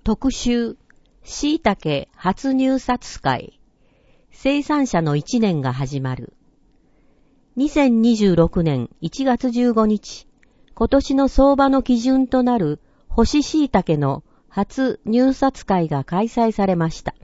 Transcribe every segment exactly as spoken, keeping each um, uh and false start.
特集、しいたけ初入札会、生産者のいちねんが始まる。にせんにじゅうろくねんいちがつじゅうごにち、今年の相場の基準となる干ししいたけの初入札会が開催されました。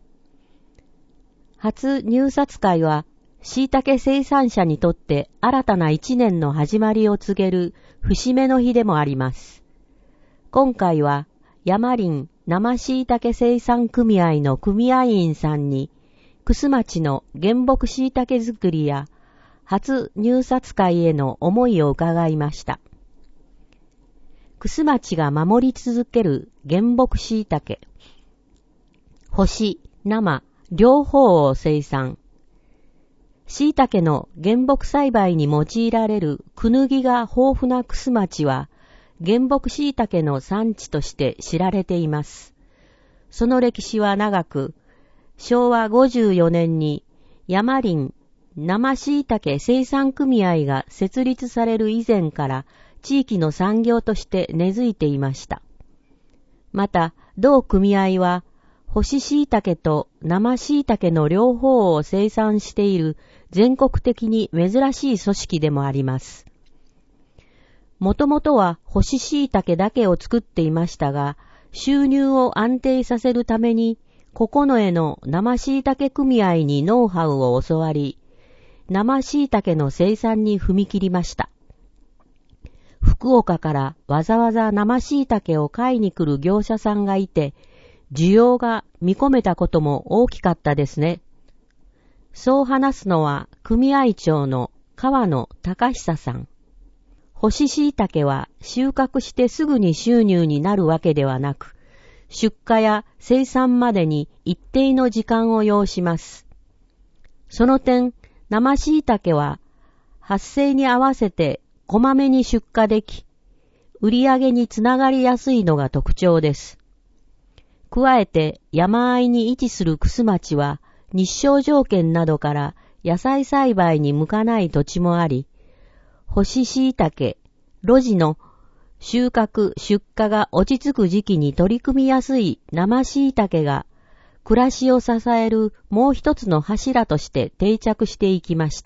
初入札会は、しいたけ生産者にとって新たないちねんの始まりを告げる節目の日でもあります。今回は、山林生しいたけ生産組合の組合員さんに、楠町の原木しいたけ作りや、初入札会への思いを伺いました。楠町が守り続ける原木しいたけ、干し、生、両方を生産。しいたけの原木栽培に用いられるクヌギが豊富な楠町は、原木しいたけの産地として知られています。その歴史は長く、しょうわごじゅうよねんに山林生しいたけ生産組合が設立される以前から地域の産業として根付いていました。また、同組合は、干ししいたけと生しいたけの両方を生産している全国的に珍しい組織でもあります。もともとは干ししいたけだけを作っていましたが、収入を安定させるために、九重の生しいたけ組合にノウハウを教わり、生しいたけの生産に踏み切りました。福岡からわざわざ生しいたけを買いに来る業者さんがいて、需要が見込めたことも大きかったですね。そう話すのは組合長の川野隆久さん。干ししいたけは収穫してすぐに収入になるわけではなく、出荷や生産までに一定の時間を要します。その点、生しいたけは発生に合わせてこまめに出荷でき、売り上げにつながりやすいのが特徴です。加えて山あいに位置する楠町は日照条件などから野菜栽培に向かない土地もあり、干ししいたけ、露地の収穫、出荷が落ち着く時期に取り組みやすい生しいたけが暮らしを支えるもう一つの柱として定着していきました。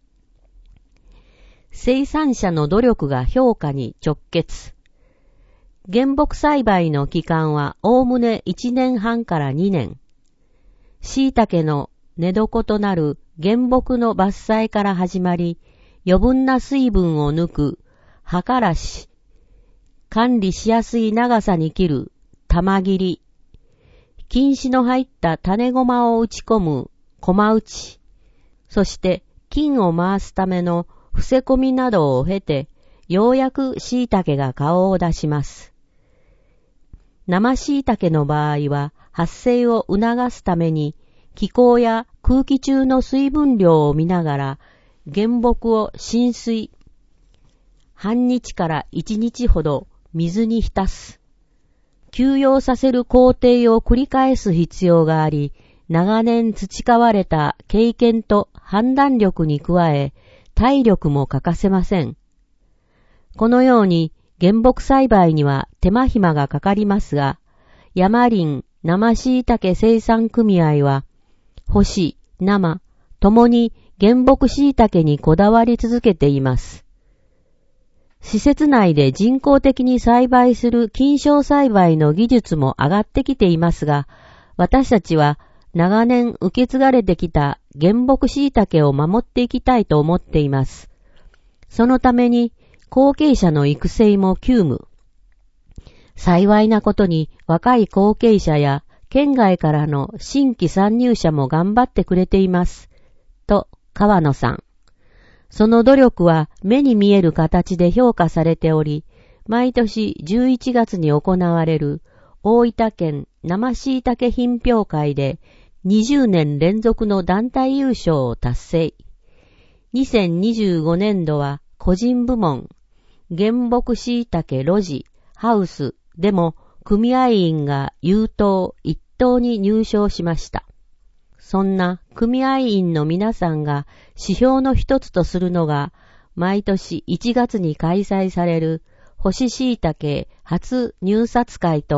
生産者の努力が評価に直結。原木栽培の期間はおおむねいちねんはんからにねん。しいたけの寝床となる原木の伐採から始まり、余分な水分を抜く葉からし、管理しやすい長さに切る玉切り、菌糸の入った種ごまを打ち込むこま打ち、そして菌を回すための伏せ込みなどを経て、ようやくしいたけが顔を出します。生しいたけの場合は発生を促すために気候や空気中の水分量を見ながら原木を浸水、半日から一日ほど水に浸す。休養させる工程を繰り返す必要があり、長年培われた経験と判断力に加え、体力も欠かせません。このように原木栽培には手間暇がかかりますが、山林生しいたけ生産組合は、干し、生、ともに原木しいたけにこだわり続けています。施設内で人工的に栽培する菌床栽培の技術も上がってきていますが、私たちは長年受け継がれてきた原木しいたけを守っていきたいと思っています。そのために後継者の育成も急務。幸いなことに若い後継者や県外からの新規参入者も頑張ってくれています。と川野さん。その努力は目に見える形で評価されており、毎年じゅういちがつに行われる大分県生しいたけ品評会でにじゅうねん連続の団体優勝を達成。にせんにじゅうごねんどは個人部門、原木しいたけ露地、ハウスでも組合員が優等一等に入賞しました。そんな組合員の皆さんが指標の一つとするのが、毎年いちがつに開催される干ししいたけ初入札会と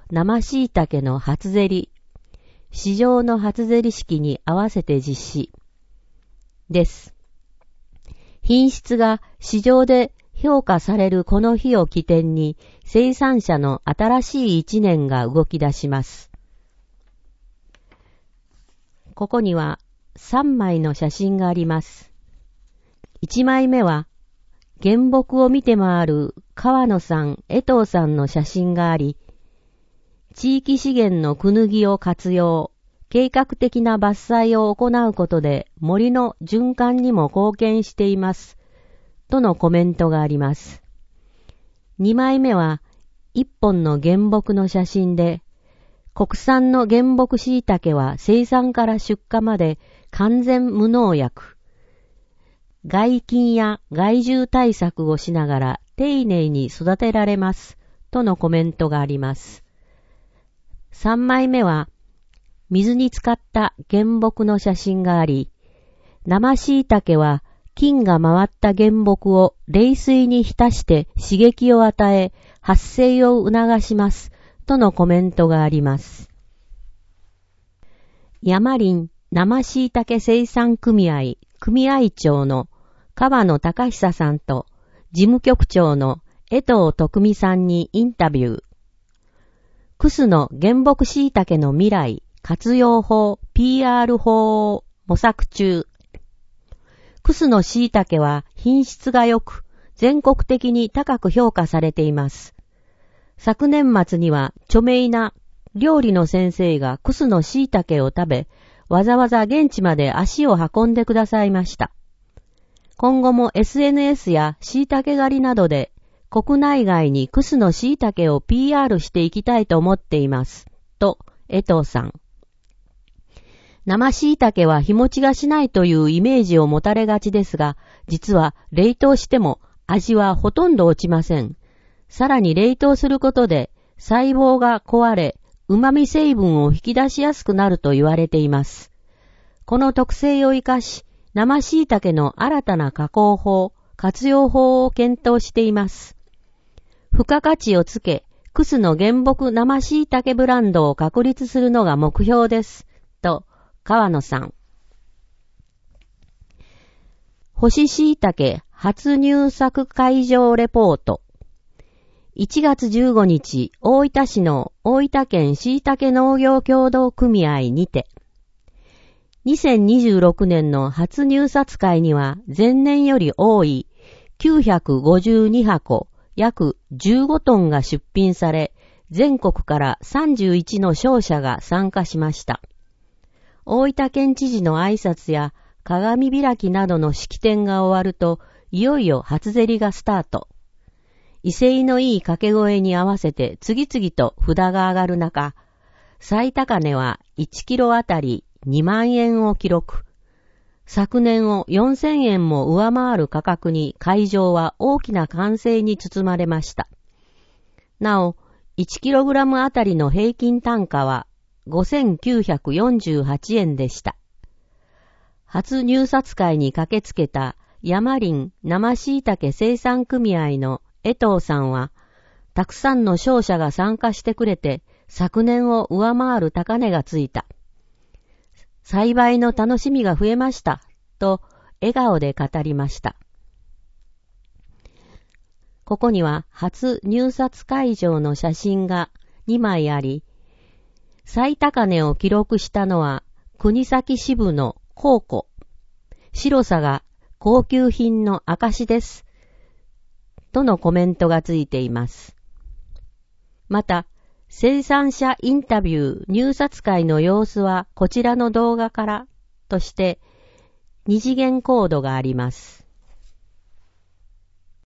生椎茸の初競り、市場の初競り式に合わせて実施です。品質が市場で評価されるこの日を起点に、生産者の新しい一年が動き出します。ここにはさんまいの写真があります。いちまいめは原木を見て回る川野さん、江藤さんの写真があり、地域資源のクヌギを活用、計画的な伐採を行うことで森の循環にも貢献しています。とのコメントがあります。にまいめはいっぽんの原木の写真で、国産の原木椎茸は生産から出荷まで完全無農薬。害菌や害獣対策をしながら丁寧に育てられます。とのコメントがあります。さんまいめは水に浸かった原木の写真があり、生椎茸は菌が回った原木を冷水に浸して刺激を与え発生を促しますとのコメントがあります。山林生椎茸生産組合組合長の川野隆久さんと事務局長の江藤徳美さんにインタビュー。クスの原木椎茸の未来活用法 ピーアール 法を模索中。クスの椎茸は品質が良く、全国的に高く評価されています。昨年末には著名な料理の先生がクスの椎茸を食べ、わざわざ現地まで足を運んでくださいました。今後も エスエヌエス や椎茸狩りなどで国内外にクスの椎茸を ピーアール していきたいと思っています。と、江藤さん。生椎茸は日持ちがしないというイメージを持たれがちですが、実は冷凍しても味はほとんど落ちません。さらに冷凍することで細胞が壊れ、旨味成分を引き出しやすくなると言われています。この特性を生かし、生椎茸の新たな加工法、活用法を検討しています。付加価値をつけ、クスの原木生椎茸ブランドを確立するのが目標です。と、川野さん。干し椎茸初入作会場レポート。いちがつじゅうごにち、大分市の大分県椎茸農業協同組合にて、にせんにじゅうろくねんの初入札会には前年より多いきゅうひゃくごじゅうにはこ、約じゅうごトンが出品され、全国からさんじゅういちの商社が参加しました。大分県知事の挨拶や鏡開きなどの式典が終わると、いよいよ初競りがスタート。威勢のいい掛け声に合わせて次々と札が上がる中、最高値はいちキロあたりにまんえんを記録。昨年をよんせんえんも上回る価格に会場は大きな歓声に包まれました。なお、いちキログラムあたりの平均単価はごせんきゅうひゃくよんじゅうはちえんでした。初入札会に駆けつけた山林生椎茸生産組合の江藤さんは、たくさんの商社が参加してくれて昨年を上回る高値がついた。栽培の楽しみが増えました、と笑顔で語りました。ここには初入札会場の写真がにまいあり、最高値を記録したのは国東支部の宝庫。白さが高級品の証です。とのコメントがついています。また、生産者インタビュー入札会の様子はこちらの動画からとして二次元コードがあります。